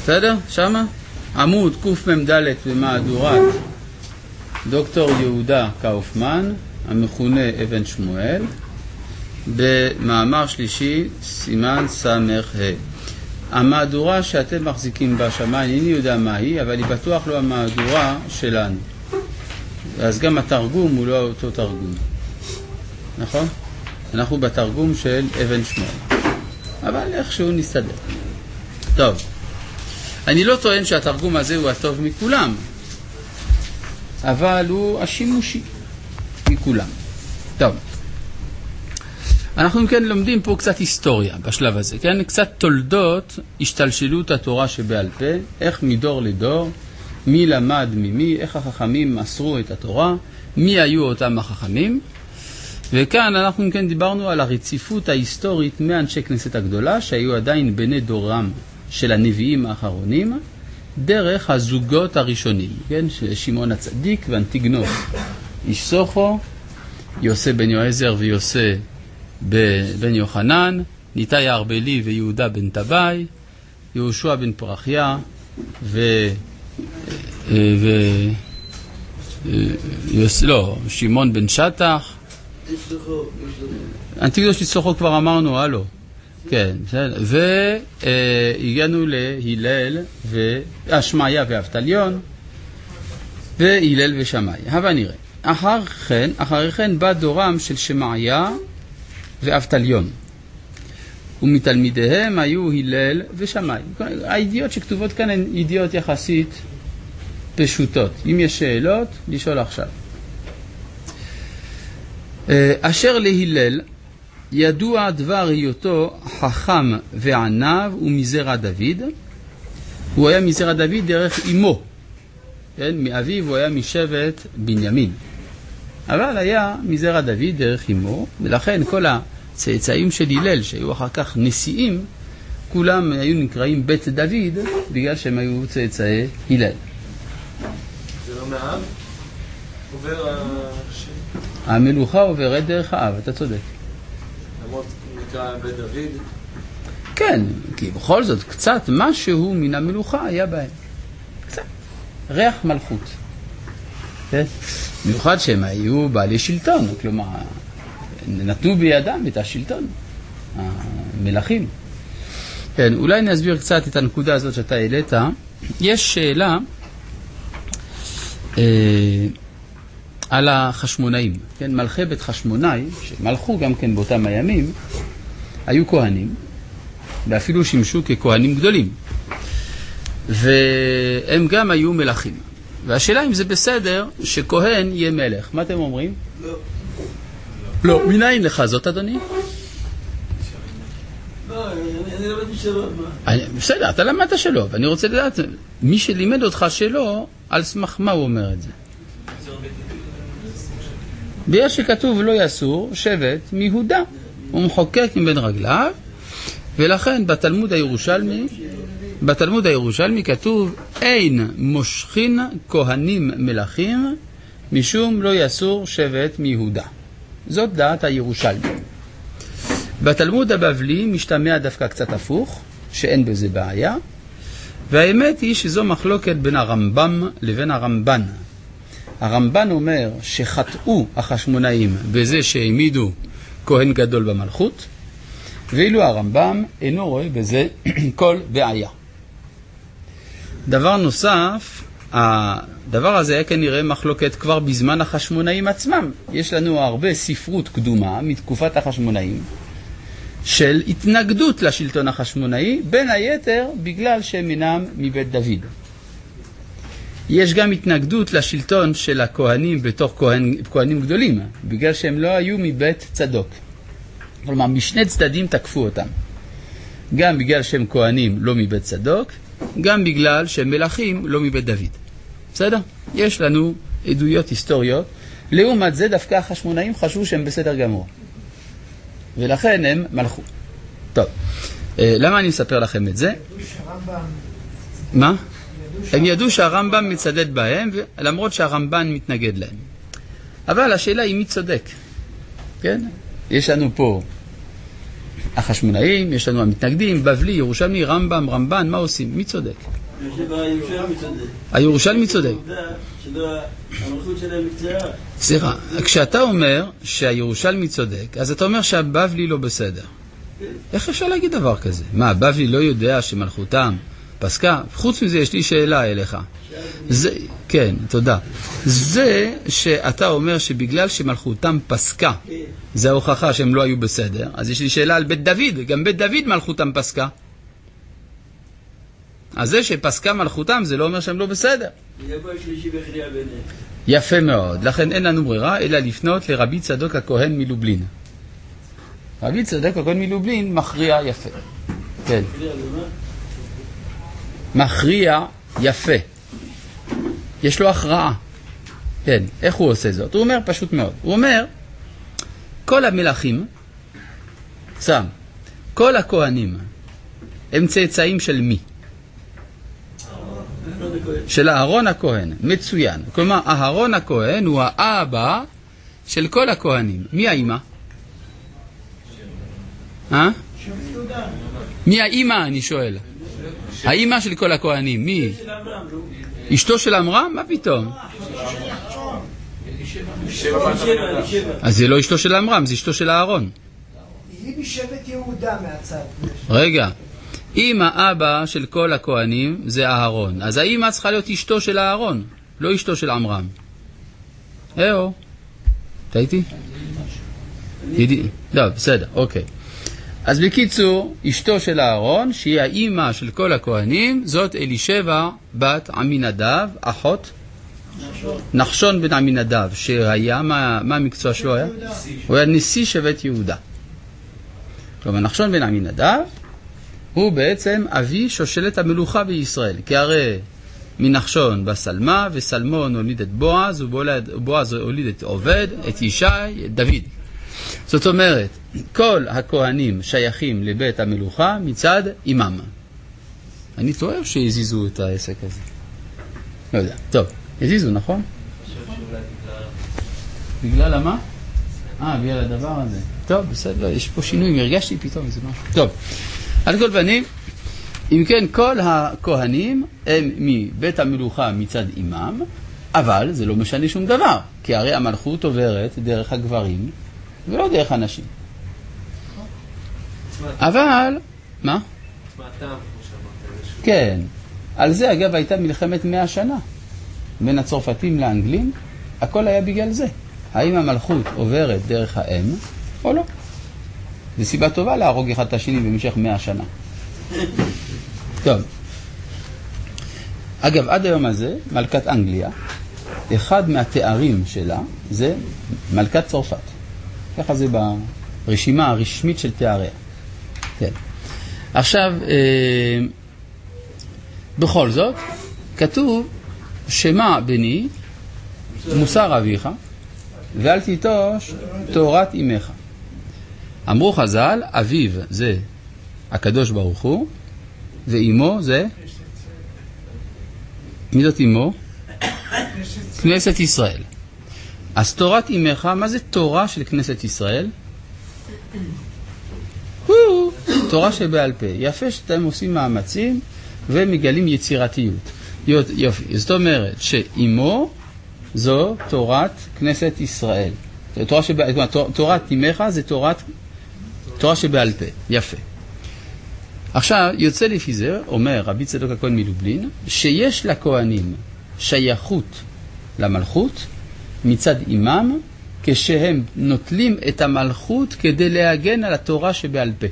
בסדר? שמה? עמוד קמ"ד במהדורת דוקטור יהודה קאופמן, המכונה אבן שמואל, במאמר שלישי, סימן סמך ה'. המהדורה שאתם מחזיקים בה שמה, אינני יודע מה היא, אבל היא בטוח לא המהדורה שלנו. אז גם התרגום הוא לא אותו תרגום. נכון? אנחנו בתרגום של אבן שמואל. אבל איכשהו נסתדר. טוב. אני לא טוען שהתרגום הזה הוא הטוב מכולם, אבל הוא השימושי מכולם. טוב. אנחנו כן לומדים פה קצת היסטוריה בשלב הזה, כן? קצת תולדות השתלשלות התורה שבעל פה, איך מדור לדור, מי למד ממי, איך החכמים מסרו את התורה, מי היו אותם החכמים. וכאן אנחנו כן דיברנו על הרציפות ההיסטורית מאנשי כנסת הגדולה, שהיו עדיין בני דורם של הנביאים האחרונים, דרך הזוגות הראשונים, כן? שמעון הצדיק ואנטיגנוס איש סוכו, יוסי בן יועזר ויוסי בן יוחנן, ניתאי הארבלי ויהודה בן טבעי, יהושע בן פרחיה שמעון בן שטח. אנטיגנוס איש סוכו כבר אמרנו, הלו. כן, והגענו להילל שמעיה ואבטליון והילל ושמאי. הבה נראה. אחרי כן בא דורם של שמעיה ואבטליון, ומתלמידיהם היו הילל ושמאי. הידיעות שכתובות כאן הן ידיעות יחסית פשוטות. אם יש שאלות, לשאול עכשיו. אשר להילל ידוע דבר היותו חכם וענב ומזרע דוד. הוא היה מזרע דוד דרך אמו, כן? מאביו הוא היה משבט בנימין, אבל היה מזרע דוד דרך אמו, ולכן כל הצאצאים של הלל שהיו אחר כך נשיאים, כולם היו נקראים בית דוד בגלל שהם היו צאצאי הלל. זה לא מאב? עובר המלוכה עוברת דרך האב, אתה צודק. למרות נקרא בית דוד? כן, כי בכל זאת קצת משהו מן המלוכה היה בהם. קצת. ריח מלכות. כן? מיוחד שהם היו בעלי שלטון, כלומר, נתנו בידם את השלטון, המלכים. כן, אולי נסביר קצת את הנקודה הזאת שאתה העלית. יש שאלה על החשמונאים, כן? מלכי בית חשמונאי, שמלכו גם כן באותם הימים, היו כהנים, ואפילו שימשו ככהנים גדולים. והם גם היו מלכים. והשאלה אם זה בסדר שכהן יהיה מלך. מה אתם אומרים? לא. לא. מניין לך זאת, אדוני? לא, אני למדתי שלא. בסדר, אתה למדת שלא, ואני רוצה לדעת, מי שלימד אותך שלא, על סמך מה הוא אומר את זה? בגלל שכתוב לא יסור שבט מיהודה, הוא מחוקק מבין רגליו, ולכן בתלמוד הירושלמי כתוב אין מושכין כהנים מלכים משום לא יסור שבט מיהודה. זאת דעת הירושלמי. בתלמוד הבבלי משתמע דווקא קצת הפוך, שאין בזה בעיה, והאמת היא שזו מחלוקת בין הרמב"ם לבין הרמב"ן. הרמב"ן אומר שחטאו החשמונאים בזה שהעמידו כהן גדול במלכות, ואילו הרמב"ם אינו רואה בזה כל בעיה. דבר נוסף, הדבר הזה היה כנראה מחלוקת כבר בזמן החשמונאים עצמם. יש לנו הרבה ספרות קדומה מתקופת החשמונאים של התנגדות לשלטון החשמונאי, בין היתר בגלל שהם אינם מבית דוד. יש גם התנגדות לשלטון של הכהנים בתוך כהנים גדולים, בגלל שהם לא היו מבית צדוק. כלומר, משני צדדים תקפו אותם. גם בגלל שהם כהנים לא מבית צדוק, גם בגלל שהם מלכים לא מבית דוד. בסדר? יש לנו עדויות היסטוריות. לעומת זה דווקא החשמונאים חשבו שהם בסדר גמור. ולכן הם מלכו. טוב, למה אני מספר לכם את זה? מה? הם ידעו שהרמב"ם מצדד בהם, למרות שהרמב"ן מתנגד להם. אבל השאלה היא מי צודק. כן? יש לנו פה החשמונאים, יש לנו המתנגדים, בבלי, ירושלמי, רמב"ם, רמב"ן, מה עושים? מי צודק? הירושלמי צודק. המלכות שלהם מקצרה. סליחה, כשאתה אומר שהירושלמי צודק, אז אתה אומר שהבבלי לא בסדר. איך אפשר להגיד דבר כזה? מה, הבבלי לא יודע שמלכותם פסקה? חוץ מזה יש לי שאלה אליך. כן, תודה. זה שאתה אומר שבגלל שמלכותם פסקה, זה ההוכחה שהם לא היו בסדר, אז יש לי שאלה על בית דוד, גם בית דוד מלכותם פסקה. אז זה שפסקה מלכותם זה לא אומר שהם לא בסדר. יפה מאוד, לכן אין לנו ברירה אלא לפנות לרבי צדוק הכהן מלובלין. רבי צדוק הכהן מלובלין מכריע יפה. כן. מכריע יפה. יש לו הכרעה. כן, איך הוא עושה זאת? הוא אומר פשוט מאוד. הוא אומר, כל המלכים, כל הכהנים, הם צאצאים של מי? של אהרון הכהן. מצוין. כלומר, אהרון הכהן הוא האבא של כל הכהנים. מי האמא? מי האמא, אני שואל? האמא של כל הכהנים, מי? אשתו של עמרם? מה פתאום? אז זה לא אשתו של עמרם, זה אשתו של אהרון. היא משבט יהודה מהצד. רגע, אם האבא של כל הכהנים זה אהרון, אז האמא צריכה להיות אשתו של אהרון, לא אשתו של עמרם. אתה איתי? לא, בסדר, אוקיי. אז בקיצור, אשתו של אהרון, שהיא האמא של כל הכהנים, זאת אלישבע בת עמינדב, אחות נחשון בן עמינדב, שהיה, מה המקצוע שלו היה? הוא היה נשיא שבט יהודה. כלומר, נחשון בן עמינדב הוא בעצם אבי שושלת המלוכה בישראל, כי הרי מנחשון בסלמה, וסלמון הוליד את בועז, ובועז הוליד את עובד, את ישי, את דוד. זאת אומרת, כל הכהנים שייכים לבית המלוכה מצד אימם. אני טועה שהזיזו את העסק הזה. לא יודע. טוב, הזיזו, נכון? בגלל מה? בגלל הדבר הזה. טוב, בסדר, יש פה שינוי, הרגשתי פתאום איזה משהו. טוב, על כל פנים, אם כן, כל הכהנים הם מבית המלוכה מצד אימם, אבל זה לא משנה שום דבר, כי הרי המלכות עוברת דרך הגברים, ולא דרך אנשים. אבל, מה? כן, על זה אגב הייתה מלחמת 100 שנה בין הצרפתים לאנגלים, הכל היה בגלל זה. האם המלכות עוברת דרך האם או לא? זו סיבה טובה להרוג אחד את השני במשך 100 שנה. טוב. אגב, עד היום הזה, מלכת אנגליה, אחד מהתארים שלה זה מלכת צרפת. ככה זה ברשימה הרשמית של תאריה. כן. עכשיו, בכל זאת, כתוב, שמע בני, מוסר אביך, ואל תיטוש תורת אמך. אמרו חז"ל, אביו זה הקדוש ברוך הוא, ואימו זה, מי זאת אימו? כנסת ישראל. אז תורת אמך, מה זה תורה של כנסת ישראל? תורה שבעל פה. יפה שאתם עושים מאמצים ומגלים יצירתיות. יופי. זאת אומרת שאימו זו תורת כנסת ישראל. תורת אמך זה תורה שבעל פה. יפה. עכשיו יוצא לפי זה, אומר רבי צדוק הכהן מלובלין, שיש לכהנים שייכות למלכות מצד אימם, כשהם נוטלים את המלכות כדי להגן על התורה שבעל פה.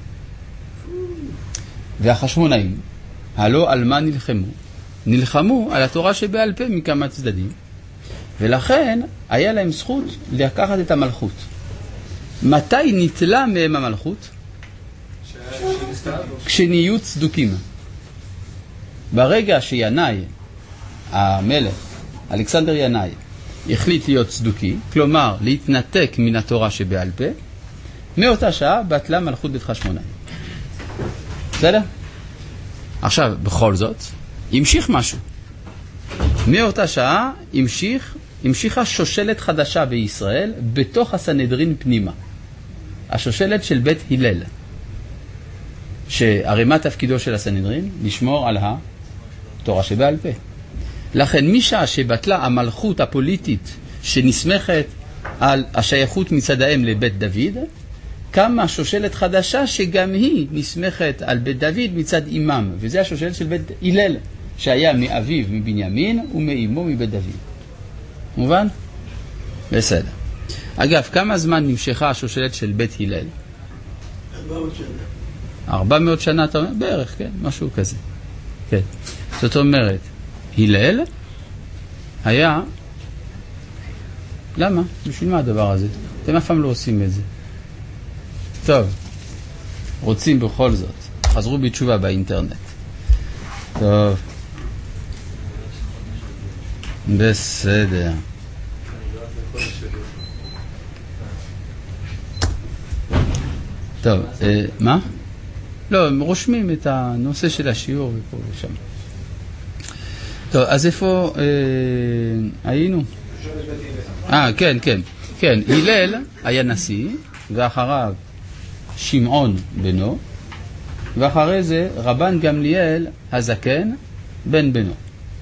והחשמונאים, הלא על מה נלחמו? נלחמו על התורה שבעל פה מכמה צדדים, ולכן היה להם זכות לקחת את המלכות. מתי ניטלה מהם המלכות? כשנהיו צדוקים. ברגע שינאי, המלך, אלכסנדר ינאי, החליט להיות צדוקי, כלומר להתנתק מן התורה שבעל פה, מאותה שעה בטלה מלכות בית חשמונאי. בסדר? עכשיו, בכל זאת, המשיך משהו. מאותה שעה המשיכה שושלת חדשה בישראל בתוך הסנהדרין פנימה. השושלת של בית הלל. שהרי מה תפקידו של הסנהדרין? לשמור על תורה שבעל פה. לכן משעה שבטלה המלכות הפוליטית שנסמכת על השייכות מצד האם לבית דוד, קמה שושלת חדשה שגם היא נסמכת על בית דוד מצד אימם, וזה השושלת של בית הלל, שהיה מאביו מבנימין ומאימו מבית דוד. מובן? בסדר. אגב, כמה זמן נמשכה השושלת של בית הלל? 400 שנה. 400 שנה, אתה אומר? בערך, כן, משהו כזה. כן. זאת אומרת, הלל היה... למה? בשביל מה הדבר הזה? אתם אף פעם לא עושים את זה. טוב, רוצים בכל זאת. חזרו בתשובה באינטרנט. טוב. בסדר. טוב, מה? לא, הם רושמים את הנושא של השיעור ופה ושם. טוב, אז איפה היינו? כן, כן. כן, הלל היה נשיא, ואחריו שמעון בנו, ואחרי זה רבן גמליאל הזקן בן בנו.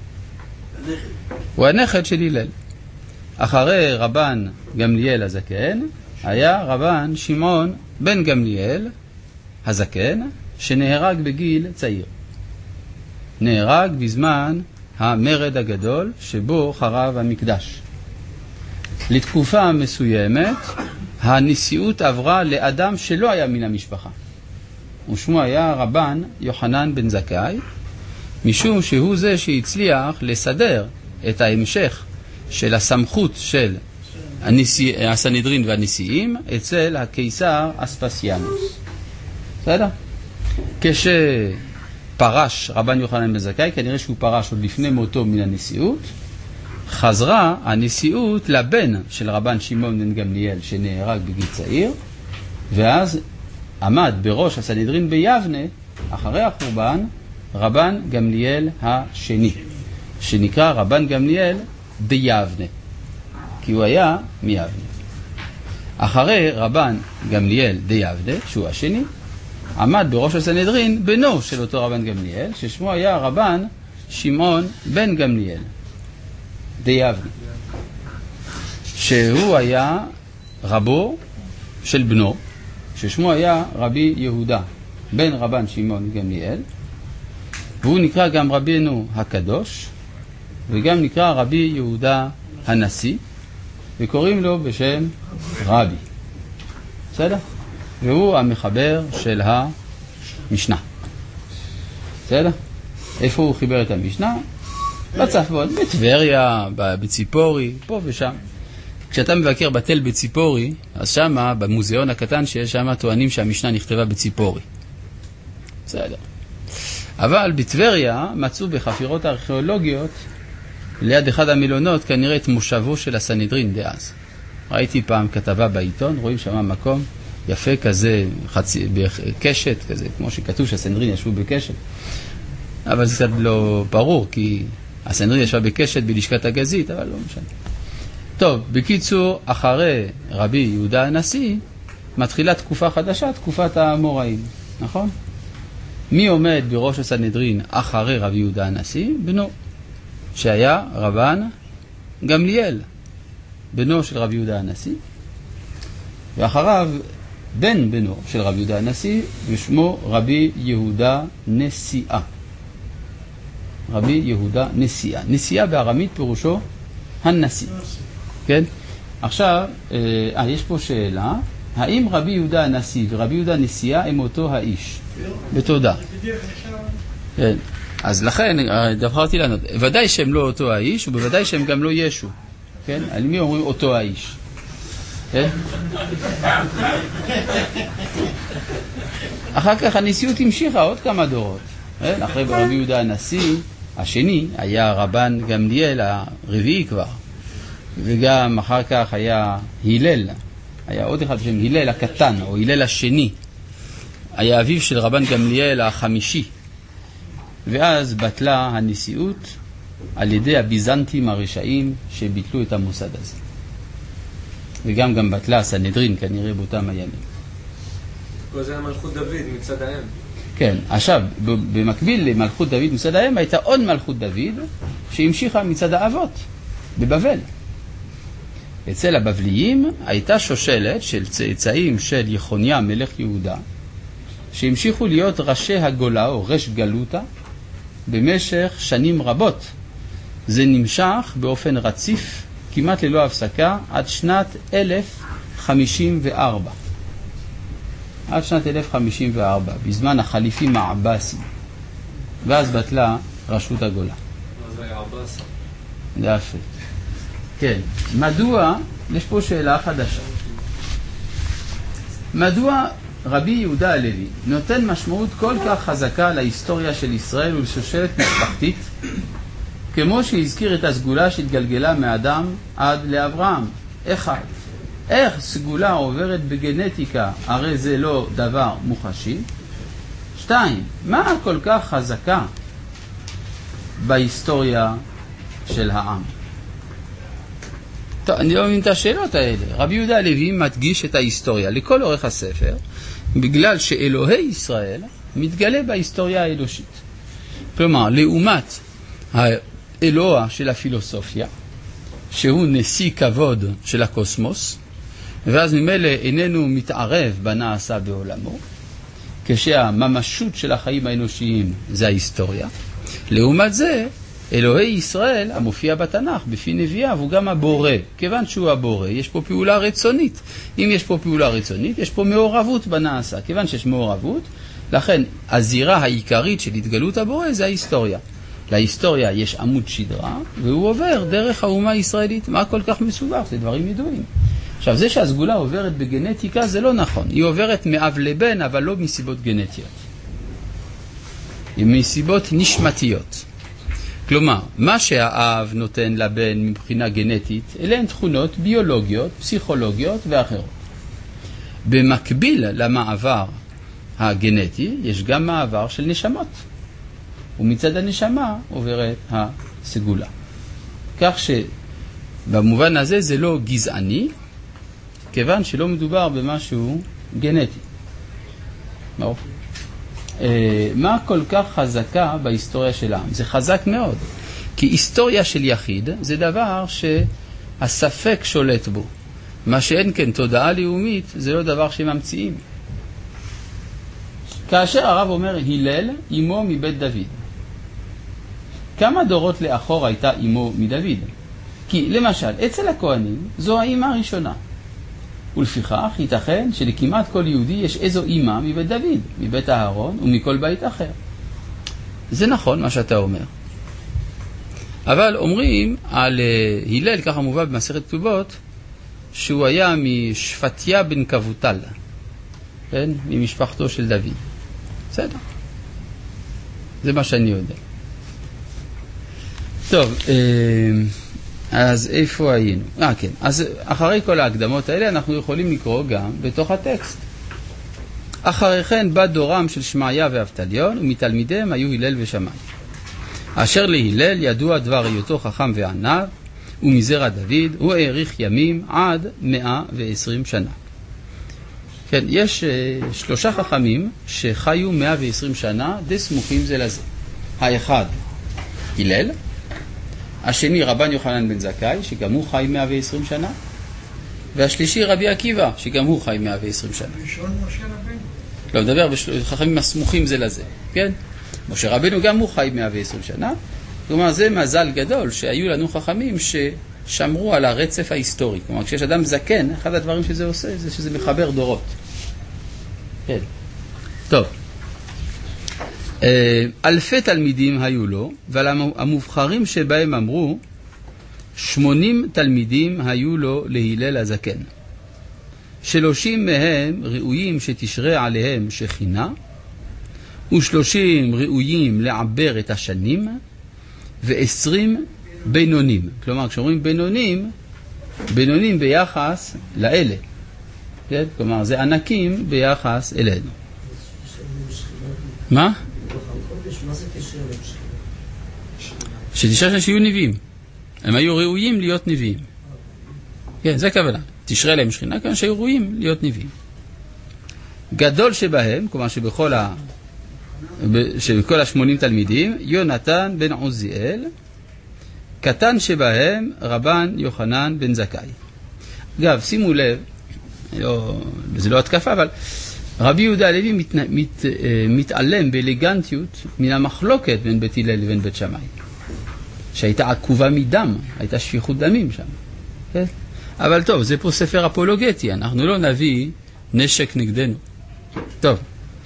הוא הנכד של הלל. אחרי רבן גמליאל הזקן היה רבן שמעון בן גמליאל הזקן, שנהרג בגיל צעיר. נהרג בזמן המרד הגדול שבו חרב המקדש. לתקופה מסוימת הנשיאות עברה לאדם שלא היה מן המשפחה, ושמו היה רבן יוחנן בן זכאי, משום שהוא זה שהצליח לסדר את ההמשך של הסמכות של הסנהדרין והנשיאים אצל הקיסר אספסיאנוס. בסדר? כשפרש רבן יוחנן בן זכאי, כנראה שהוא פרש עוד לפני מותו מן הנשיאות, חזרה הנשיאות לבן של רבן שמעון בן גמליאל שנהרג בגיל צעיר, ואז עמד בראש הסנהדרין ביבנה אחרי החורבן רבן גמליאל השני, שנקרא רבן גמליאל ביבנה, כי הוא היה מיבנה. אחרי רבן גמליאל דיבנה, שהוא השני, עמד בראש הסנהדרין בנו של אותו רבן גמליאל, ששמו היה רבן שמעון בן גמליאל דיבנה, שהוא היה רבו של בנו, ששמו היה רבי יהודה בן רבן שמעון גמליאל, והוא נקרא גם רבינו הקדוש, וגם נקרא רבי יהודה הנשיא, וקוראים לו בשם רבי. בסדר? והוא המחבר של המשנה. בסדר? איפה הוא חיבר את המשנה? בצפון, בטבריה, בציפורי, פה ושם. כשאתה מבקר בתל בציפורי, אז שמה, במוזיאון הקטן שיש שם, טוענים שהמשנה נכתבה בציפורי. בסדר. אבל בטבריה מצאו בחפירות הארכיאולוגיות, ליד אחד המילונות, כנראה את מושבו של הסנהדרין דאז. ראיתי פעם כתבה בעיתון, רואים שם מקום יפה כזה, בקשת כזה, כמו שכתוב שהסנהדרין ישבו בקשת. אבל זה קצת לא ברור, כי הסנהדרין ישבה בקשת בלשכת הגזית, אבל לא משנה. טוב, בקיצור, אחרי רבי יהודה הנשיא, מתחילה תקופה חדשה, תקופת האמוראים, נכון? מי עומד בראש הסנהדרין אחרי רבי יהודה הנשיא? בנו, שהיה רבן גמליאל, בנו של רבי יהודה הנשיא, ואחריו בן בנו של רבי יהודה הנשיא, ושמו רבי יהודה נשיאה. רבי יהודה נשיאה. נשיאה בארמית פירושו הנשיא. כן? עכשיו, יש פה שאלה, האם רבי יהודה הנשיא ורבי יהודה נשיאה הם אותו האיש? בתודה. כן. אז לכן, דברתי לענות, ודאי שהם לא אותו האיש, ובוודאי שהם גם לא ישו. כן? על מי אומרים אותו האיש? כן? אחר כך הנשיאות המשיכה עוד כמה דורות. כן? אחרי רבי יהודה הנשיא, השני היה רבן גמליאל הרביעי כבר. וגם אחר כך היה הלל. היה עוד אחד בשם הלל הקטן, או הלל השני. היה אביו של רבן גמליאל החמישי. ואז בטלה הנשיאות על ידי הביזנטים הרשעים שביטלו את המוסד הזה. וגם בטלה הסנהדרין כנראה באותם הימים. פה זה היה מלכות דוד מצד האם. כן, עכשיו, במקביל למלכות דוד מצד האם, הייתה עוד מלכות דוד שהמשיכה מצד האבות, בבבל. אצל הבבליים הייתה שושלת של צאצאים של יחוניה מלך יהודה, שהמשיכו להיות ראשי הגולה או ראש גלותה במשך שנים רבות. זה נמשך באופן רציף, כמעט ללא הפסקה, עד שנת 1054. עד שנת 1054, בזמן החליפים העבאסים. ואז בטלה רשות הגולה. אז היה עבאסה. זה יפה. כן, מדוע, יש פה שאלה חדשה. מדוע רבי יהודה הלוי נותן משמעות כל כך חזקה להיסטוריה של ישראל ולשושלת משפחתית, כמו שהזכיר את הסגולה שהתגלגלה מאדם עד לאברהם? אחד, איך סגולה עוברת בגנטיקה, הרי זה לא דבר מוחשי. 2, מה כל כך חזקה בהיסטוריה של העם? טוב, אני לא מבין את השאלות האלה. רבי יהודה הלוי מדגיש את ההיסטוריה לכל אורך הספר, בגלל שאלוהי ישראל מתגלה בהיסטוריה האנושית. כלומר, לעומת האלוה של הפילוסופיה, שהוא נשיא כבוד של הקוסמוס, ואז ממילא איננו מתערב בנעשה בעולמו, כשהממשות של החיים האנושיים זה ההיסטוריה. לעומת זה, אלוהי ישראל, המופיע בתנ"ך, בפי נביאיו, הוא גם הבורא. כיוון שהוא הבורא, יש פה פעולה רצונית. אם יש פה פעולה רצונית, יש פה מעורבות בנעשה. כיוון שיש מעורבות, לכן הזירה העיקרית של התגלות הבורא זה ההיסטוריה. להיסטוריה יש עמוד שדרה, והוא עובר דרך האומה הישראלית. מה כל כך מסובך? זה דברים ידועים. עכשיו, זה שהסגולה עוברת בגנטיקה זה לא נכון. היא עוברת מאב לבן, אבל לא מסיבות גנטיות. היא מסיבות נשמתיות. כלומר, מה שהאב נותן לבן מבחינה גנטית, אלה הן תכונות ביולוגיות, פסיכולוגיות ואחרות. במקביל למעבר הגנטי, יש גם מעבר של נשמות. ומצד הנשמה עוברת הסגולה. כך שבמובן הזה זה לא גזעני, כיוון שלא מדובר במשהו גנטי. ברור. מה כל כך חזקה בהיסטוריה של העם? זה חזק מאוד. כי היסטוריה של יחיד זה דבר שהספק שולט בו. מה שאין כן תודעה לאומית זה לא דבר שממציאים. כאשר הרב אומר הלל, אמו מבית דוד. כמה דורות לאחור הייתה אמו מדוד? כי למשל, אצל הכהנים זו האמא הראשונה. ולפיכך ייתכן שלכמעט כל יהודי יש איזו אמא מבית דוד, מבית אהרון ומכל בית אחר. זה נכון מה שאתה אומר. אבל אומרים על הלל, ככה מובא במסכת כתובות, שהוא היה משפטיה בן כבוטל, כן? ממשפחתו של דוד. בסדר. זה מה שאני יודע. טוב, אז איפה היינו? כן. אז אחרי כל ההקדמות האלה אנחנו יכולים לקרוא גם בתוך הטקסט. אחרי כן בא דורם של שמעיה ואבטליון, ומתלמידיהם היו הלל ושמאי. אשר להלל ידוע דבר היותו חכם ועניו, ומזרע דוד הוא האריך ימים עד 120 שנה. כן, יש 3 חכמים שחיו 120 שנה די סמוכים זה לזה. האחד, הלל, השני רבן יוחנן בן זכאי, שגם הוא חי 120 שנה, והשלישי רבי עקיבא, שגם הוא חי 120 שנה. ראשון משה רבנו. לא, מדבר בחכמים הסמוכים זה לזה, כן? משה רבנו גם הוא חי 120 שנה, כלומר זה מזל גדול שהיו לנו חכמים ששמרו על הרצף ההיסטורי. כלומר, כשיש אדם זקן, אחד הדברים שזה עושה זה שזה מחבר דורות. כן. טוב. אלפי תלמידים היו לו, אבל המובחרים שבהם אמרו 80 תלמידים היו לו להלל הזקן. 30 מהם ראויים שתשרה עליהם שכינה, ו30 ראויים לעבר את השנים, ו20 בינונים. כלומר, כשאומרים בינונים, בינונים ביחס לאלה. כן? כלומר, זה ענקים ביחס אלינו. מה? מה זה קשר לשכינה? שתשרה שיהיו נביאים. הם היו ראויים להיות נביאים. כן, זה הכוונה. תשרה להם שכינה, כיוון שהיו ראויים להיות נביאים. גדול שבהם, כלומר שבכל של כל 80 תלמידים, יונתן בן עוזיאל, קטן שבהם רבן יוחנן בן זכאי. אגב, שימו לב, זה לא התקפה, אבל רבי יהודה הלוי מתעלם באלגנטיות מן המחלוקת בין בית הלל לבין בית שמאי, שהייתה עקובה מדם, הייתה שפיכות דמים שם. כן? אבל טוב, זה פה ספר אפולוגטי, אנחנו לא נביא נשק נגדנו. טוב,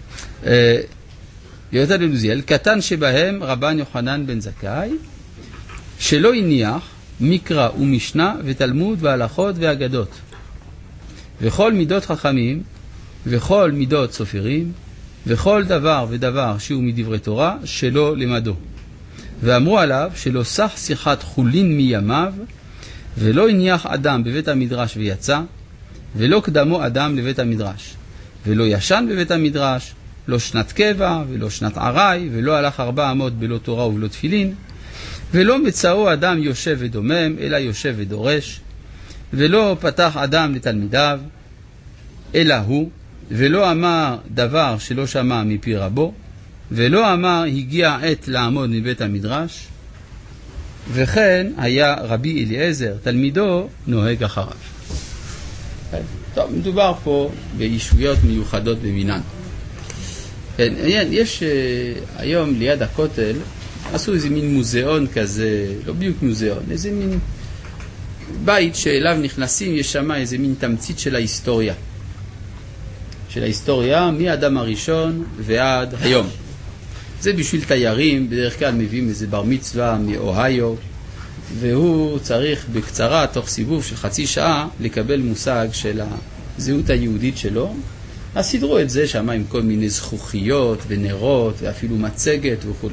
יונתן בן עוזיאל, קטן שבהם רבן יוחנן בן זכאי, שלא הניח מקרא ומשנה ותלמוד והלכות ואגדות, וכל מידות חכמים, וכל מידות סופרים, וכל דבר ודבר שהוא מדברי תורה שלא למדו. ואמרו עליו שלא סח שיחת חולין מימיו, ולא הניח אדם בבית המדרש ויצא, ולא קדמו אדם לבית המדרש, ולא ישן בבית המדרש, לא שנת קבע ולא שנת ערי, ולא הלך 400 בלא תורה ובלא תפילין, ולא מצאו אדם יושב ודומם, אלא יושב ודורש, ולא פתח אדם לתלמידיו, אלא הוא, ולא אמר דבר שלא שמע מפי רבו, ולא אמר הגיע עת לעמוד מבית המדרש, וכן היה רבי אליעזר תלמידו נוהג אחריו. טוב, מדובר פה באישויות מיוחדות במינן. יש היום ליד הכותל, עשו איזה מין מוזיאון כזה, לא בדיוק מוזיאון, איזה מין בית שאליו נכנסים, יש שם איזה מין תמצית של ההיסטוריה. של ההיסטוריה מהאדם הראשון ועד היום. זה בשביל תיירים, בדרך כלל מביאים איזה בר מצווה מאוהיו, והוא צריך בקצרה, תוך סיבוב של חצי שעה, לקבל מושג של הזהות היהודית שלו. אז סידרו את זה שם עם כל מיני זכוכיות ונרות, ואפילו מצגת וכו'.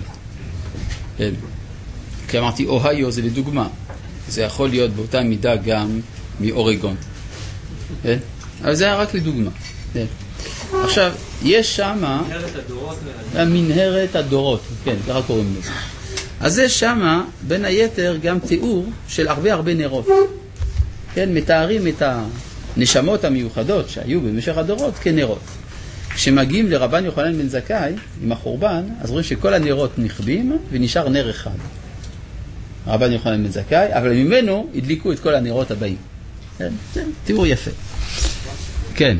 כי אמרתי, אוהיו זה לדוגמה. זה יכול להיות באותה מידה גם מאורגון. אבל זה היה רק לדוגמה. עכשיו, יש שם מנהרת הדורות, כן, ככה קוראים לזה. אז יש שם בין היתר גם תיאור של הרבה נרות. כן, מתארים את הנשמות המיוחדות שהיו במשך הדורות כנרות. כשמגיעים לרבן יוחנן בן זכאי עם החורבן, אז רואים שכל הנרות נכבים ונשאר נר אחד. רבן יוחנן בן זכאי, אבל ממנו הדליקו את כל הנרות הבאים. כן, זה תיאור יפה. כן.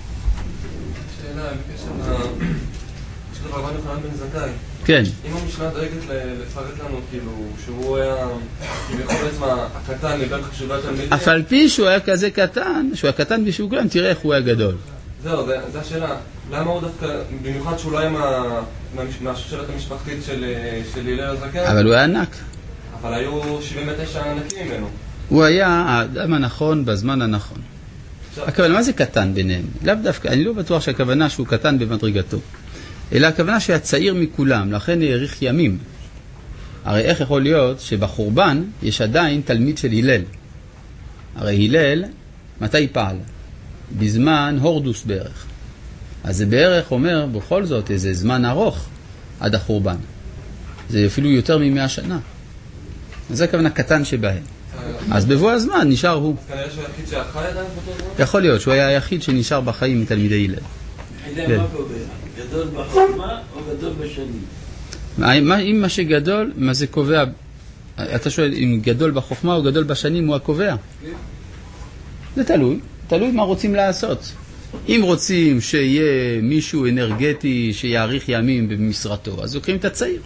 יש רבן יוחנן בן זכאי. כן. אם המשנה דואגת לפרט לנו, כאילו, שהוא היה, כביכול בעצם הקטן מבין חשובי התלמידים. אף על פי שהוא היה כזה קטן, שהוא היה קטן בשביל כולם, תראה איך הוא היה גדול. זהו, זו השאלה. למה הוא דווקא, במיוחד שהוא לא היה מהשושלת המשפחתית של הלל הזקן? אבל הוא היה ענק. אבל היו 79 ענקים ממנו. הוא היה האדם הנכון בזמן הנכון. הכוונה, מה זה קטן ביניהם? לאו דווקא, אני לא בטוח שהכוונה שהוא קטן במדרגתו. אלא הכוונה שהיה צעיר מכולם, לכן העריך ימים. הרי איך יכול להיות שבחורבן יש עדיין תלמיד של הלל? הרי הלל, מתי פעל? בזמן הורדוס בערך. אז זה בערך אומר בכל זאת איזה זמן ארוך עד החורבן. זה אפילו יותר מ100 שנה. אז זה הכוונה קטן שבהם. אז בבוא הזמן נשאר הוא. אז כנראה שהוא היחיד שהחי עדיין באותו זמן? יכול להיות שהוא היה היחיד שנשאר בחיים מתלמידי הלל. מה קובע? גדול בחוכמה או גדול בשנים? אם מה שגדול, מה זה קובע? אתה שואל אם גדול בחוכמה או גדול בשנים הוא הקובע? זה תלוי מה רוצים לעשות. אם רוצים שיהיה מישהו אנרגטי שיאריך ימים במשרתו, אז לוקחים את הצעיר.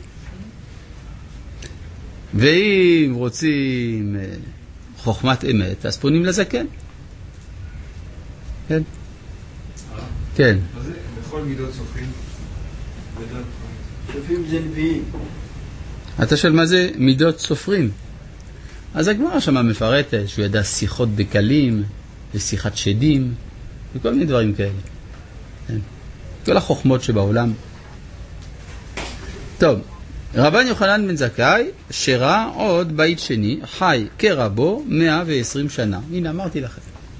ואם רוצים חוכמת אמת, אז פונים לזקן. כן? כן. בכל מידות סופרים? סופרים זה נביאים. אתה שואל מה זה מידות סופרים? אז הגמרא שמה מפרטת שהוא ידע שיחות בקלים ושיחת שדים וכל מיני דברים כאלה. כן. כל החוכמות שבעולם. טוב, רבן יוחנן בן זכאי שראה עוד בית שני, חי כרבו 120 שנה. הנה אמרתי לכם.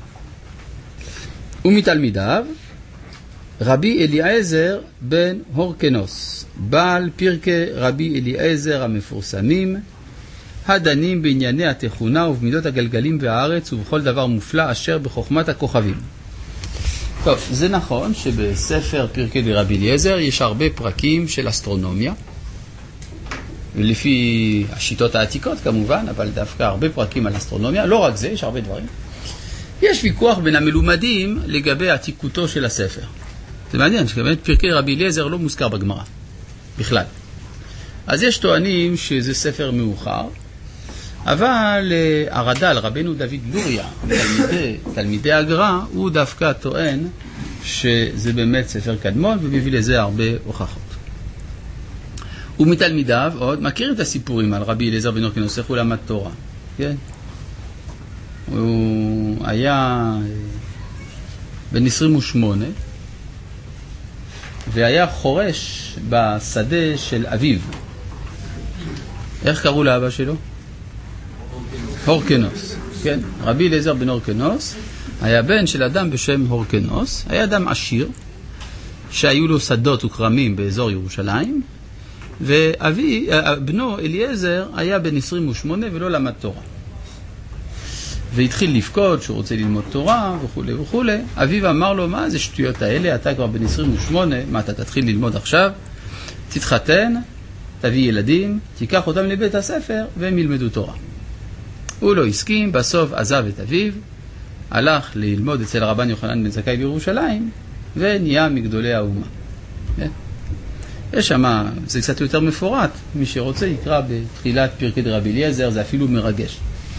ומתלמידיו רבי אליעזר בן הורקנוס, בעל פרקי רבי אליעזר המפורסמים, הדנים בענייני התכונה ובמידות הגלגלים והארץ ובכל דבר מופלא אשר בחוכמת הכוכבים. טוב, זה נכון שבספר פרקי דרבי אליעזר יש הרבה פרקים של אסטרונומיה, ולפי השיטות העתיקות כמובן, אבל דווקא הרבה פרקים על אסטרונומיה, לא רק זה, יש הרבה דברים. יש ויכוח בין המלומדים לגבי עתיקותו של הספר. זה מעניין, שבאמת פרקי רבי אליעזר לא מוזכר בגמרא, בכלל. אז יש טוענים שזה ספר מאוחר, אבל הרד"ל, רבנו דוד לוריה, תלמידי הגר"א, הוא דווקא טוען שזה באמת ספר קדמון, ומביא לזה הרבה הוכחות. ומתלמידיו עוד מכיר את הסיפורים על רבי אליעזר בן הורקנוס, איך הוא למד תורה, כן? הוא היה בן 28, והיה חורש בשדה של אביו. איך קראו לאבא שלו? הורקנוס, כן? רבי אליעזר בן הורקנוס היה בן של אדם בשם הורקנוס, היה אדם עשיר, שהיו לו שדות וכרמים באזור ירושלים, ובנו אליעזר היה בן 28 ולא למד תורה. והתחיל לפקוד שהוא רוצה ללמוד תורה וכו' וכו'. אביו אמר לו, מה זה שטויות האלה? אתה כבר בן 28, מה אתה תתחיל ללמוד עכשיו? תתחתן, תביא ילדים, תיקח אותם לבית הספר והם ילמדו תורה. הוא לא הסכים, בסוף עזב את אביו, הלך ללמוד אצל הרבן יוחנן בן זכאי בירושלים, ונהיה מגדולי האומה. יש שם, זה קצת יותר מפורט, מי שרוצה יקרא בתחילת פרקי דרבי אליעזר, זה אפילו מרגש.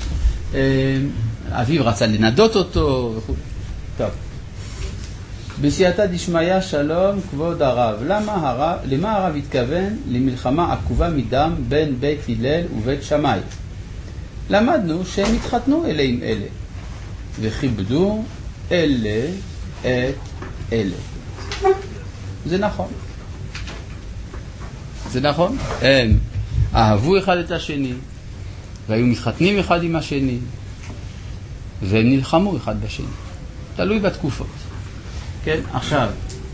אביו רצה לנדות אותו וכו'. טוב. בסייעתא דשמיא שלום כבוד הרב. למה הרב התכוון למלחמה עקובה מדם בין בית הלל ובית שמאי? למדנו שהם התחתנו אלה עם אלה וכיבדו אלה את אלה. זה נכון. זה נכון. הם אהבו אחד את השני והיו מתחתנים אחד עם השני והם נלחמו אחד בשני. תלוי בתקופות. כן, עכשיו,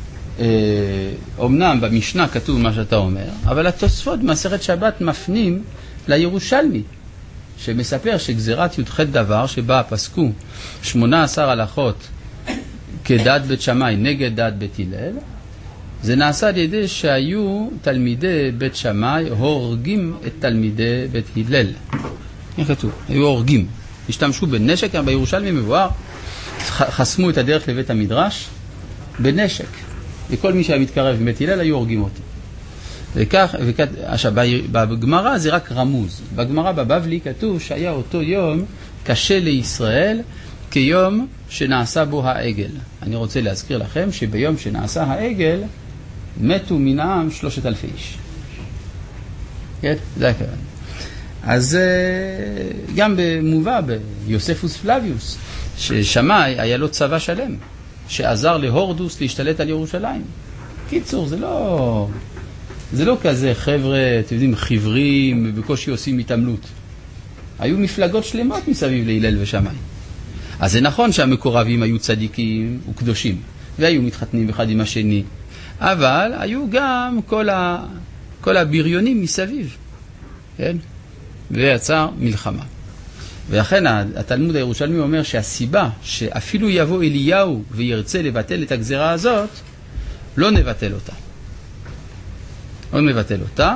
אומנם במשנה כתוב מה שאתה אומר, אבל התוספות במסכת שבת מפנים לירושלמי, שמספר שגזירת י"ח דבר שבה פסקו 18 הלכות כדת בית שמאי נגד דת בית הלל, זה נעשה על ידי שהיו תלמידי בית שמאי הורגים את תלמידי בית הלל. איך כתוב? היו הורגים. השתמשו בנשק, בירושלמי מבואר, חסמו את הדרך לבית המדרש בנשק. וכל מי שהיה מתקרב מבית הלל היו הורגים אותי. וכך, עכשיו, בגמרא זה רק רמוז. בגמרא בבבלי כתוב שהיה אותו יום קשה לישראל כיום שנעשה בו העגל. אני רוצה להזכיר לכם שביום שנעשה העגל מתו מן העם 3,000 איש. כן? זה הכוונה. אז גם במובא ביוספוס פלביוס, ששמאי היה לו צבא שלם, שעזר להורדוס להשתלט על ירושלים. קיצור, זה לא כזה חבר'ה, אתם יודעים, חיוורים, בקושי עושים התעמלות. היו מפלגות שלמות מסביב להלל ושמאי. אז זה נכון שהמקורבים היו צדיקים וקדושים, והיו מתחתנים אחד עם השני, אבל היו גם כל הבריונים מסביב, כן? ויצר מלחמה. ולכן התלמוד הירושלמי אומר שהסיבה שאפילו יבוא אליהו וירצה לבטל את הגזרה הזאת, לא נבטל אותה. לא נבטל אותה.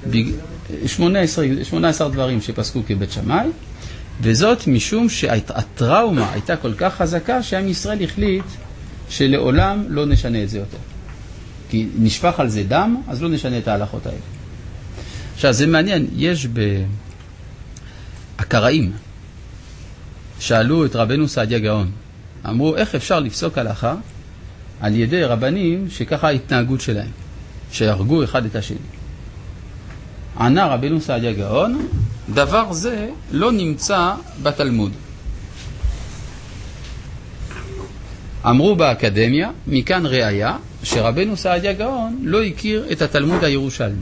18 דברים שפסקו כבית שמאי, וזאת משום שהטראומה הייתה כל כך חזקה שעם ישראל החליט שלעולם לא נשנה את זה יותר. כי נשפך על זה דם, אז לא נשנה את ההלכות האלה. עכשיו, זה מעניין, יש הקראים שאלו את רבנו סעדיה גאון, אמרו, איך אפשר לפסוק הלכה על ידי רבנים שככה ההתנהגות שלהם, שירגו אחד את השני? ענה רבנו סעדיה גאון, דבר זה לא נמצא בתלמוד. אמרו באקדמיה, מכאן ראיה שרבנו סעדיה גאון לא הכיר את התלמוד הירושלמי.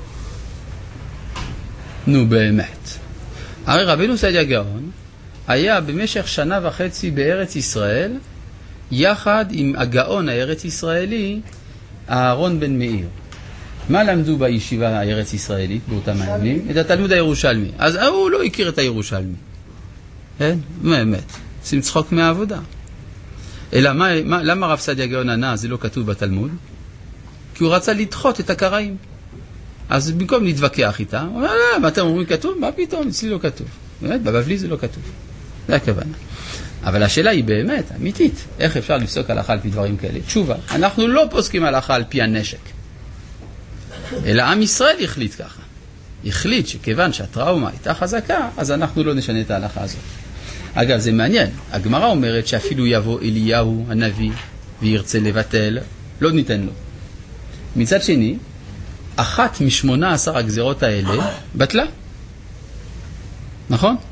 נו באמת. הרי רבנו סעדיה גאון היה במשך 1.5 שנה בארץ ישראל, יחד עם הגאון הארץ ישראלי, אהרון בן מאיר. מה למדו בישיבה הארץ ישראלית באותם הימים? את התלמוד הירושלמי. אז הוא לא הכיר את הירושלמי. כן? באמת. עושים צחוק מהעבודה. אלא למה רב סעדיה גאון ענה זה לא כתוב בתלמוד? כי הוא רצה לדחות את הקראים. אז במקום להתווכח איתה, הוא אומר, מה אתם אומרים כתוב? מה פתאום? אצלי לא כתוב. באמת, בבבלי זה לא כתוב. זה הכוונה. אבל השאלה היא באמת, אמיתית, איך אפשר לפסוק הלכה על פי דברים כאלה? תשובה, אנחנו לא פוסקים הלכה על פי הנשק. אלא עם ישראל החליט ככה. החליט שכיוון שהטראומה הייתה חזקה, אז אנחנו לא נשנה את ההלכה הזאת. אגב, זה מעניין. הגמרא אומרת שאפילו יבוא אליהו הנביא וירצה לבטל, לא ניתן לו. מצד שני, אחת מ-18 הגזירות האלה בטלה. נכון?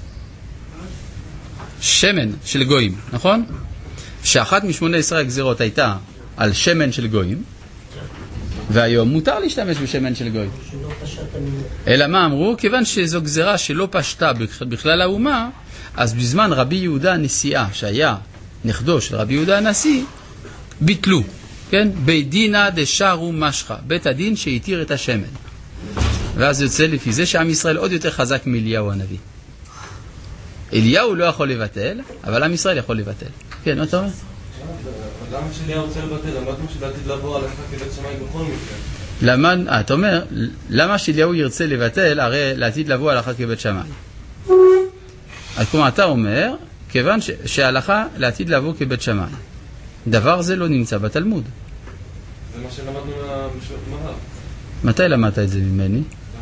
שמן של גויים, נכון? שאחת מ-18 הגזירות הייתה על שמן של גויים, והיום מותר להשתמש בשמן של גויים. אלא מה אמרו? כיוון שזו גזירה שלא פשטה בכלל האומה, אז בזמן רבי יהודה הנשיאה, שהיה נכדו של רבי יהודה הנשיא, ביטלו. כן? בית דינא דשארו משחה, בית הדין שהתיר את השמן. ואז יוצא לפי זה שעם ישראל עוד יותר חזק מאליהו הנביא. אליהו לא יכול לבטל, אבל עם ישראל יכול לבטל. כן, מה אתה אומר? למה שאליהו רוצה לבטל? למדנו שלעתיד לבוא עליך כבית שמיים בכל מקרה. אתה אומר, למה שאליהו ירצה לבטל, הרי לעתיד לבוא עליך כבית שמיים. אז כמו אתה אומר, כיוון שההלכה לעתיד לבוא כבית שמיים. דבר זה לא נמצא בתלמוד. זה מה שלמדנו מהרב. מתי למדת את זה ממני?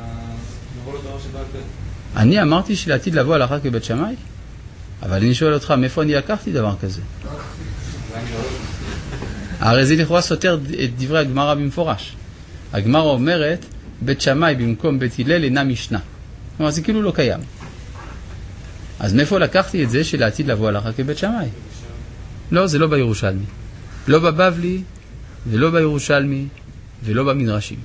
אני אמרתי שלעתיד לבוא הלכה כבית שמיים? אבל אני שואל אותך, מאיפה אני לקחתי דבר כזה? הרי זה לכאורה סותר את דברי הגמרא במפורש. הגמרא אומרת, בית שמיים במקום בית הלל אינה משנה. כלומר, זה כאילו לא קיים. אז מאיפה לקחתי את זה שלעתיד לבוא הלכה כבית שמיים? לא, זה לא בירושלמי. לא בבבלי, ולא בירושלמי, ולא במדרשים.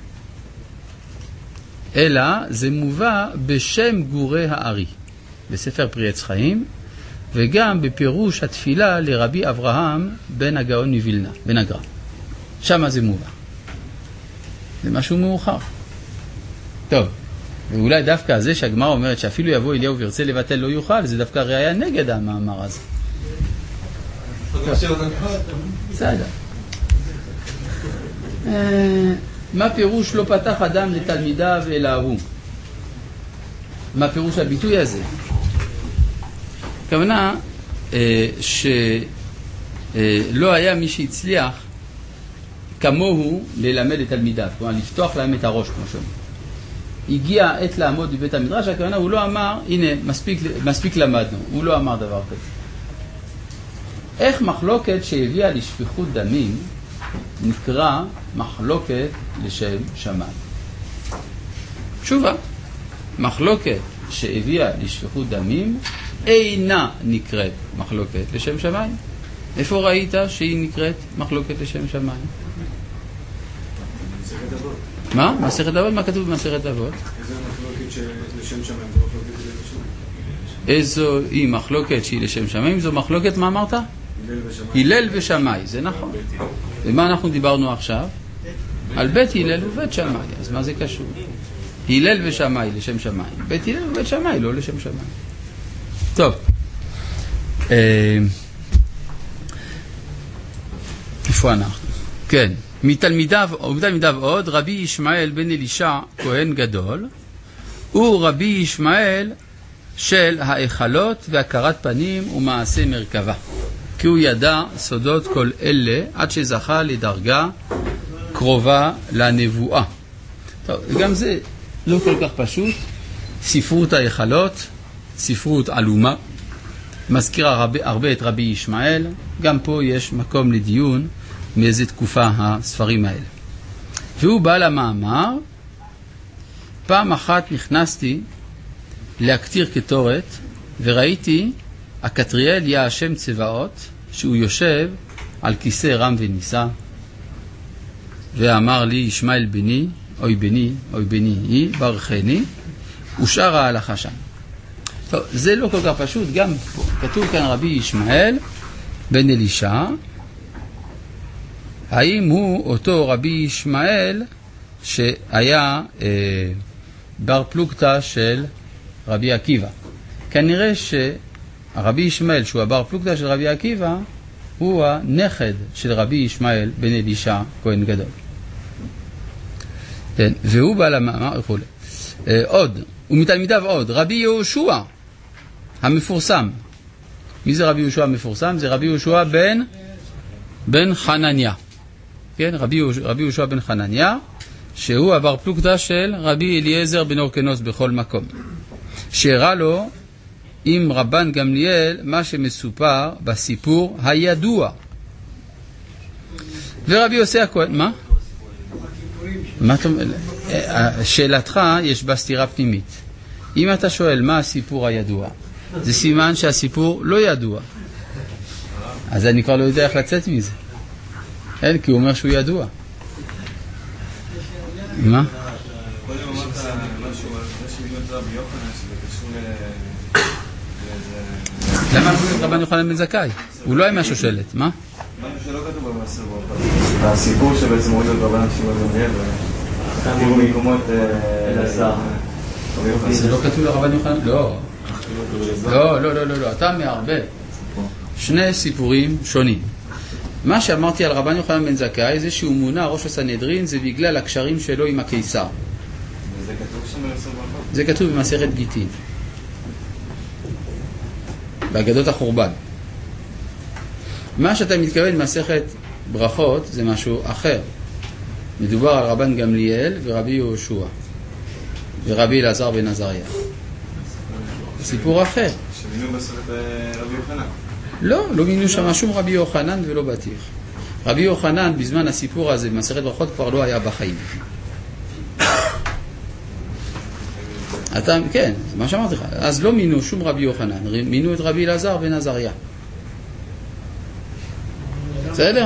אלא זה מובא בשם גורי הארי, בספר פרי עץ חיים, וגם בפירוש התפילה לרבי אברהם בן הגאון מווילנה, בן הגר"א. שמה זה מובא. זה משהו מאוחר. טוב, ואולי דווקא זה שהגמרא אומרת שאפילו יבוא אליהו וירצה לבטל לא יוכל, זה דווקא ראיה נגד המאמר הזה. בסדר. מה פירוש לא פתח אדם לתלמידיו אלא הוא? מה פירוש הביטוי הזה? הכוונה שלא היה מי שהצליח כמוהו ללמד את תלמידיו, כלומר לפתוח להם את הראש כמו שאומר. הגיע עת לעמוד בבית המדרש, הכוונה הוא לא אמר, הנה מספיק למדנו, הוא לא אמר דבר כזה. איך מחלוקת שהביאה לשפיכות דמים נקרא מחלוקת לשם שמיים? תשובה, מחלוקת שהביאה לשפיכות דמים אינה נקראת מחלוקת לשם שמיים. איפה ראית שהיא נקראת מחלוקת לשם שמיים? מה? מסכת אבות? מה כתוב במסכת אבות? איזו מחלוקת לשם שמיים? זו מחלוקת לשם שמיים. איזו היא מחלוקת שהיא לשם שמיים? זו מחלוקת, מה אמרת? הלל ושמאי, זה נכון. ומה אנחנו דיברנו עכשיו? על בית הלל ובית שמאי, אז מה זה קשור? הלל ושמאי לשם שמיים, בית הלל ובית שמאי לא לשם שמיים. טוב, איפה אנחנו? כן, מתלמידיו עוד רבי ישמעאל בן אלישע כהן גדול, הוא רבי ישמעאל של ההיכלות והכרת פנים ומעשה מרכבה, כי הוא ידע סודות כל אלה עד שזכה לדרגה קרובה לנבואה. טוב, גם זה לא כל כך פשוט. ספרות ההיכלות, ספרות עלומה, מזכירה הרבה את רבי ישמעאל. גם פה יש מקום לדיון מאיזה תקופה הספרים האלה. והוא בא למאמר, פעם אחת נכנסתי להקטיר קטורת וראיתי הקטריאל יה השם צבאות שהוא יושב על כיסא רם ונישא, ואמר לי ישמעאל בני, אוי בני, אוי בני היא, ברכני, ושאר ההלכה שם. טוב, זה לא כל כך פשוט, גם פה כתוב כאן רבי ישמעאל בן אלישע, האם הוא אותו רבי ישמעאל שהיה בר פלוגתא של רבי עקיבא? כנראה שהרבי ישמעאל שהוא הבר פלוגתא של רבי עקיבא הוא הנכד של רבי ישמעאל בן אלישע, כהן גדול. כן, והוא בעל המאמר וכו'. עוד, ומתלמידיו עוד, רבי יהושע המפורסם. מי זה רבי יהושע המפורסם? זה רבי יהושע בן חנניה. כן, רבי יהושע בן חנניה, שהוא עבר פלוגתא של רבי אליעזר בן אורקנוס בכל מקום. שהראה לו עם רבן גמליאל מה שמסופר בסיפור הידוע. ורבי יוסי הכהן, מה? מה אתה אומר? שאלתך יש בה סתירה פנימית. אם אתה שואל מה הסיפור הידוע, זה סימן שהסיפור לא ידוע. אז אני כבר לא יודע איך לצאת מזה. אין, כי הוא אומר שהוא ידוע. מה? קודם אמרת משהו על זה שמילות רבי יוחנן שזה קשור למה רבן יוחנן בן זכאי? הוא לא היה מהשושלת, מה? משהו שלא כתוב במעשר ברכה. הסיפור שבעצם הוא להיות רבן שמעון גמליאל וכתבו במקומות אלעזר. זה לא כתוב לרבן יוחנן? לא. לא, אתה מערבב. שני סיפורים שונים. מה שאמרתי על רבן יוחנן בן זכאי זה שהוא מונה ראש הסנהדרין, זה בגלל הקשרים שלו עם הקיסר. וזה כתוב שם במעשר ברכה? זה כתוב במסכת גיטין, באגדות החורבן. מה שאתה מתכוון במסכת ברכות זה משהו אחר. מדובר על רבן גמליאל ורבי יהושע ורבי אלעזר בן עזריה. סיפור אחר. שמינו בסרט רבי יוחנן. לא מינו שם שום רבי יוחנן ולא בטיח. רבי יוחנן בזמן הסיפור הזה במסכת ברכות כבר לא היה בחיים. כן, זה מה שאמרתי לך. אז לא מינו שום רבי יוחנן, מינו את רבי אלעזר בן עזריה. בסדר?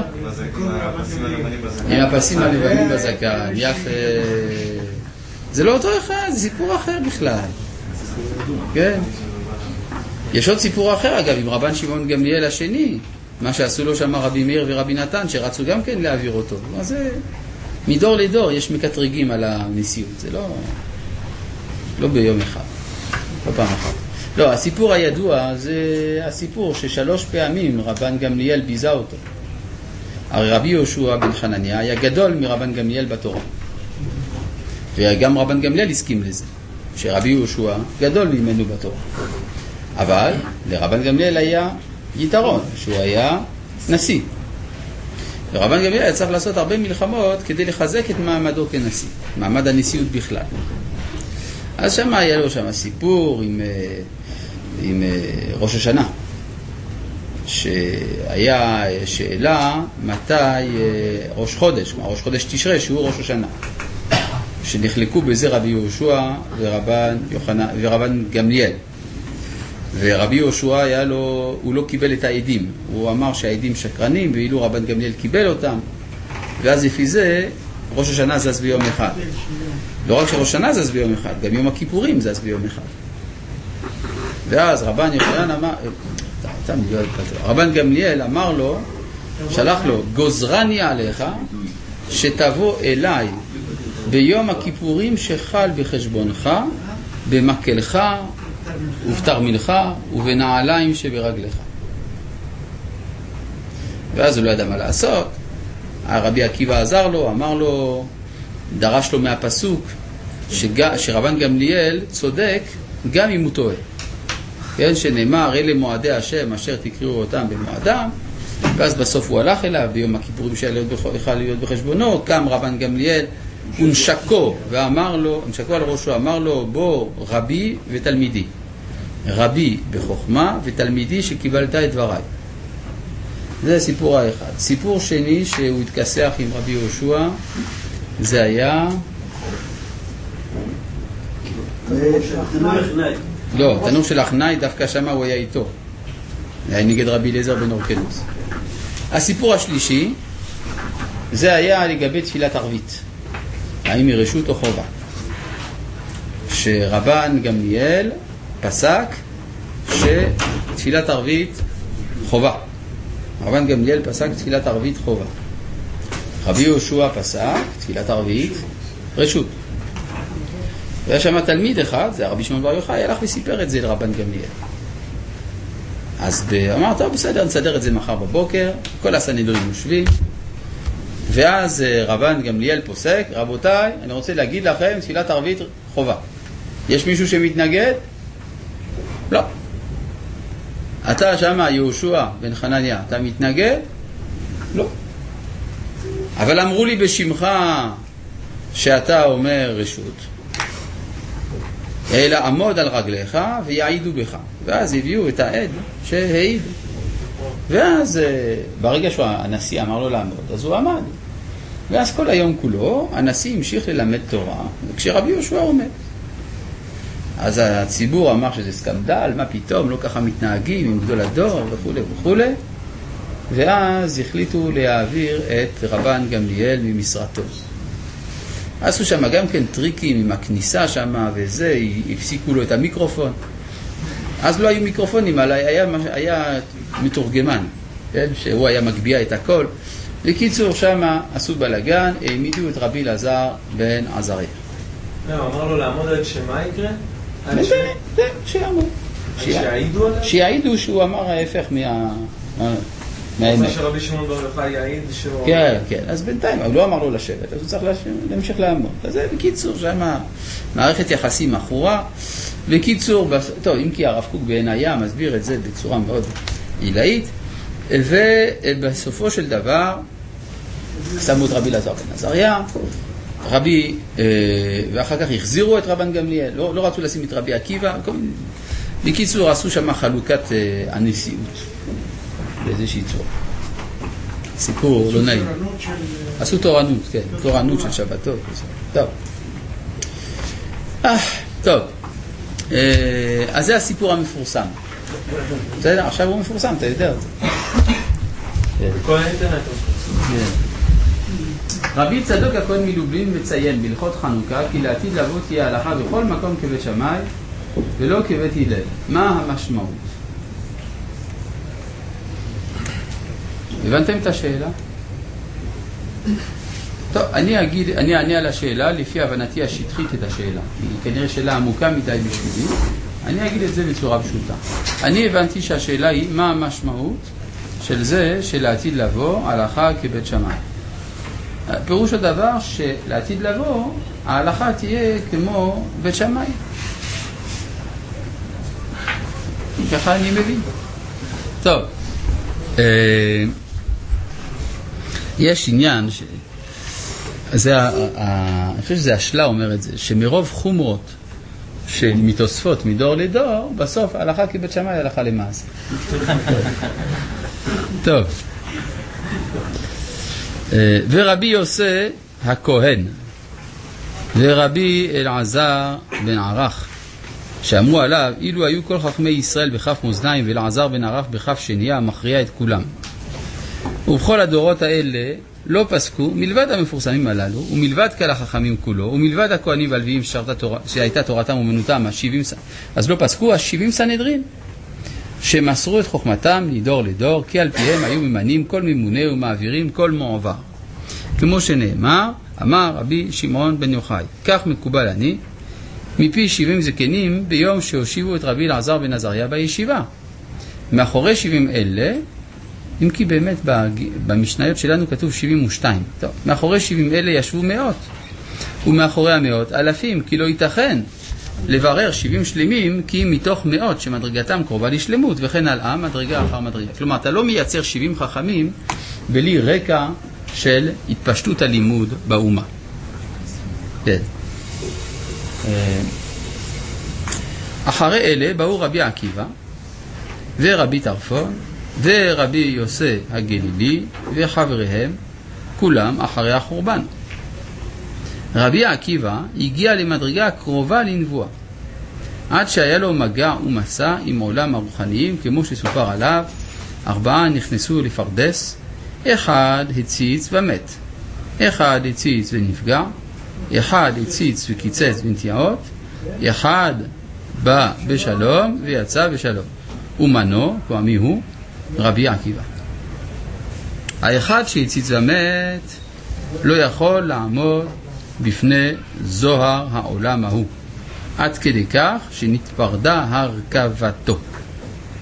עם הפסים הלבנים בזקן. יפה. זה לא אותו אחד, זה סיפור אחר בכלל. כן. יש עוד סיפור אחר אגב עם רבן שמעון גמליאל השני, מה שעשו לו שם רבי מאיר ורבי נתן, שרצו גם כן להעביר אותו. אז זה מדור לדור יש מקטרגים על הנשיאות, זה לא ביום אחד, לא פעם אחת. לא, הסיפור הידוע זה הסיפור ששלוש פעמים רבן גמליאל ביזה אותו. הרי רבי יהושע בן חנניה היה גדול מרבן גמליאל בתורה, וגם רבן גמליאל הסכים לזה, שרבי יהושע גדול ממנו בתורה. אבל לרבן גמליאל היה יתרון, שהוא היה נשיא. ורבן גמליאל היה צריך לעשות הרבה מלחמות כדי לחזק את מעמדו כנשיא, מעמד הנשיאות בכלל. אז שם היה לו שם סיפור עם ראש השנה, שהיה שאלה מתי ראש חודש, כמו ראש חודש תשרי, שהוא ראש השנה, שנחלקו בזה רבי יהושע ורבן גמליאל. ורבי יהושע הוא לא קיבל את העדים, הוא אמר שהעדים שקרנים, ואילו רבן גמליאל קיבל אותם, ואז לפי זה ראש השנה זז ביום אחד. לא רק שראש השנה זז ביום אחד, גם יום הכיפורים זז ביום אחד. ואז רבן גמליאל אמר לו, שלח לו, גוזרני עליך שתבוא אליי ביום הכיפורים שחל בחשבונך, במקלך ובתרמילך ובנעליים שברגליך. ואז הוא לא ידע מה לעשות. הרבי עקיבא עזר לו, אמר לו, דרש לו מהפסוק שרבן גמליאל צודק גם אם הוא טועה. כן, שנאמר אלה מועדי השם אשר תקראו אותם במועדם, ואז בסוף הוא הלך אליו ביום הכיפורים שהיה להיות בחשבונו, קם רבן גמליאל ונשקו ואמר לו, נשקו על ראשו, אמר לו, בוא רבי ותלמידי, רבי בחוכמה ותלמידי שקיבלת את דבריי. זה הסיפור האחד. סיפור שני שהוא התכסח עם רבי יהושע, זה היה לא, תנור של אחנאי, דווקא שמה הוא היה איתו, היה נגד רבי אליעזר בן אורקנוס. הסיפור השלישי זה היה לגבי תפילת ערבית, האם היא רשות או חובה, שרבן גמליאל פסק שתפילת ערבית חובה. רבן גמליאל פסק תפילת ערבית חובה, רבי יהושע פסק תפילת ערבית רשות. והיה שם תלמיד אחד, זה הרבי שמעון בר יוחאי, הלך וסיפר את זה לרבן גמליאל. אז אמר, טוב, בסדר, נסדר את זה מחר בבוקר, כל הסנהדרין יושבים, ואז רבן גמליאל פוסק, רבותיי, אני רוצה להגיד לכם, תפילת ערבית חובה. יש מישהו שמתנגד? לא. אתה שמה, יהושע בן חנניה, אתה מתנגד? לא. אבל אמרו לי בשמך שאתה אומר רשות, אלא עמוד על רגליך ויעידו בך. ואז הביאו את העד שהעיד. ואז ברגע שהנשיא אמר לו לעמוד, אז הוא עמד. ואז כל היום כולו הנשיא המשיך ללמד תורה, כשרבי יהושע עומד. אז הציבור אמר שזה סקנדל, מה פתאום, לא ככה מתנהגים עם גדול הדור וכו' וכו'. ואז החליטו להעביר את רבן גמליאל ממשרתו. עשו שם גם כן טריקים עם הכניסה שם וזה, הפסיקו לו את המיקרופון. אז לא היו מיקרופונים, אבל היה מתורגמן, כן? שהוא היה מגביע את הכל. בקיצור, שם עשו בלגן, העמידו את רבי אלעזר בן עזריה. אמר לו לעמוד על שמה יקרה? זה, שיעמוד. שיעידו עליו? שיעידו שהוא אמר ההפך מהאמת. שרבי שמעון בר יוחאי יעיד שהוא... כן, כן, אז בינתיים, הוא לא אמר לו לשבת, אז הוא צריך להמשיך לעמוד. אז זה בקיצור, שם מערכת יחסים אחורה. בקיצור, טוב, אם כי הרב קוק בעינייה מסביר את זה בצורה מאוד עילאית, ובסופו של דבר שמו את רבי אלעזר בן עזריה, ואחר כך החזירו את רבן גמליאל, לא רצו לשים את רבי עקיבא, בקיצור עשו שם חלוקת הנשיאות באיזושהי צורה. סיפור לא נעים. עשו תורנות, כן, תורנות של שבתות. טוב. טוב. אז זה הסיפור המפורסם. בסדר, עכשיו הוא מפורסם, אתה יודע את זה. כל האינטרנט. רבי צדוק הכהן מלובלין מציין בהלכות חנוכה כי לעתיד לבוא תהיה הלכה בכל מקום כבית שמאי ולא כבית הלל. מה המשמעות? הבנתם את השאלה? טוב, אני אענה על השאלה לפי הבנתי השטחית את השאלה. היא כנראה שאלה עמוקה מדי בשבילי. אני אגיד את זה בצורה פשוטה. אני הבנתי שהשאלה היא מה המשמעות של זה שלעתיד לבוא הלכה כבית שמאי. פירוש הדבר שלעתיד לבוא ההלכה תהיה כמו בית שמאי. ככה אני מבין. טוב. יש עניין אני חושב שזה השלה אומר את זה, שמרוב חומרות שמתוספות מדור לדור, בסוף ההלכה כבית שמאי הלכה למעשה. טוב. ורבי יוסי הכהן ורבי אלעזר בן ערך שאמרו עליו, אילו היו כל חכמי ישראל בכף מאזניים ואלעזר בן ערך בכף שנייה, מכריע את כולם. ובכל הדורות האלה לא פסקו, מלבד המפורסמים הללו, ומלבד כל החכמים כולו, ומלבד הכהנים והלוויים שהייתה תורתם ומנותם, אז לא פסקו 70 סנהדרין, שמסרו את חוכמתם מדור לדור, כי על פיהם היו ממנים כל ממונה ומעבירים כל מועבר. כמו שנאמר, אמר רבי שמעון בן יוחאי, כך מקובל אני, מפי 70 זקנים ביום שהושיבו את רבי אלעזר בן עזריה בישיבה. מאחורי 70 אלה, אם כי באמת במשניות שלנו כתוב 72. טוב, מאחורי 70 אלה ישבו מאות, ומאחורי המאות אלפים, כי לא ייתכן לברר 70 שלמים, כי מתוך מאות שמדרגתם קרובה לשלמות, וכן הלאה, מדרגה אחר מדרגה. כלומר, אתה לא מייצר 70 חכמים בלי רקע של התפשטות הלימוד באומה. כן. אחרי אלה באו רבי עקיבא ורבי טרפון ורבי יוסי הגלילי וחבריהם, כולם אחרי החורבן. רבי עקיבא הגיע למדרגה קרובה לנבואה, עד שהיה לו מגע ומסע עם עולם הרוחניים, כמו שסופר עליו, 4 נכנסו לפרדס, 1 הציץ ומת, 1 הציץ ונפגע, 1 הציץ וקיצץ בנטיעות, 1 בא בשלום ויצא בשלום. ומנו, כמי הוא, רבי עקיבא. האחד שהציץ ומת לא יכול לעמוד בפני זוהר העולם ההוא, עד כדי כך שנתפרדה הרכבתו.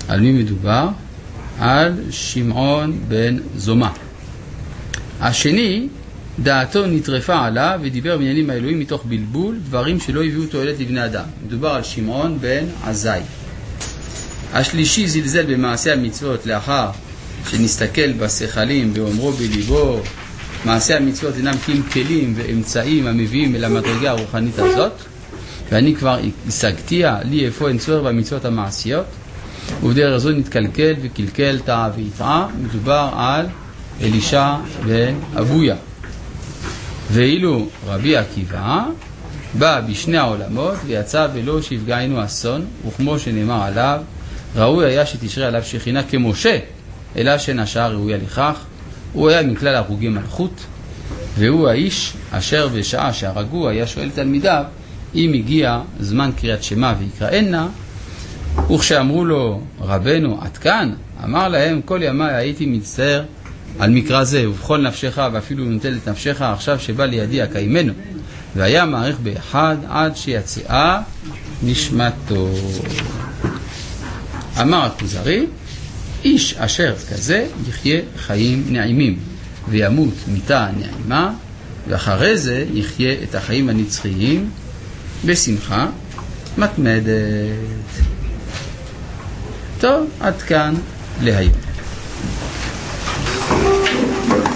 על מי מדובר? על שמעון בן זומא. השני, דעתו נטרפה עליו ודיבר בעניינים האלוהים מתוך בלבול, דברים שלא הביאו תועלת לבני אדם. מדובר על שמעון בן עזאי. השלישי זלזל במעשה המצוות לאחר שנסתכל בשכלים ואומרו בליבו, מעשה המצוות אינם כי הם כלים ואמצעים המביאים אל המדרגה הרוחנית הזאת, ואני כבר השגתיה לי איפה אין צורך במצוות המעשיות, ובדרך זו נתקלקל וקלקל טעה ויטעה. מדובר על אלישע בן אבויה. ואילו רבי עקיבא בא בשני העולמות ויצא בלא שיפגענו אסון, וכמו שנאמר עליו, ראוי היה שתשרה עליו שכינה כמשה, אלא שנשעה ראויה לכך. הוא היה מכלל הרוגי מלכות, והוא האיש אשר בשעה שהרגו היה שואל תלמידיו אם הגיע זמן קריאת שמע ויקראנה, וכשאמרו לו רבנו עד כאן, אמר להם כל ימי הייתי מצטער על מקרא זה ובכל נפשך ואפילו נוטל את נפשך, עכשיו שבא לידי הקיימנו, והיה מעריך באחד עד שיצאה נשמתו. אמר הכוזרי, איש אשר כזה יחיה חיים נעימים וימות מיתה נעימה, ואחרי זה יחיה את החיים הנצחיים בשמחה מתמדת. טוב, עד כאן להיום.